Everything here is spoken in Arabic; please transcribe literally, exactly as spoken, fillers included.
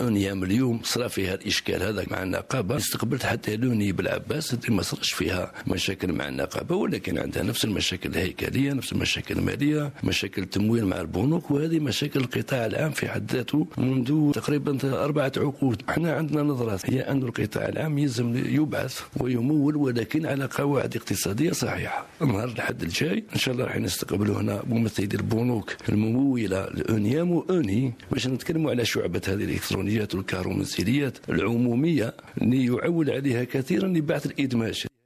اونيام اليوم صرا فيها الاشكال هذا مع النقابه، استقبلت حتى لوني بالعباس اللي ما صرش فيها مشاكل مع النقابه، ولكن عندها نفس المشاكل الهيكليه، نفس المشاكل الماليه، مشاكل تمويل مع البنوك، وهذه مشاكل القطاع العام في حد ذاته منذ تقريبا أربعة عقود. احنا عندنا نظرة هي أن القطاع العام يلزم يبعث ويمول، ولكن على قواعد اقتصادية صحيحة. النهار الحد الجاي إن شاء الله راح نستقبلوا هنا ممثلي البنوك الممولة لأونيام وأوني باش نتكلموا على شعبة هذه الإلكترونيات والكهرومنزليات العمومية اللي يعول عليها كثيرا لبعث الإدماج.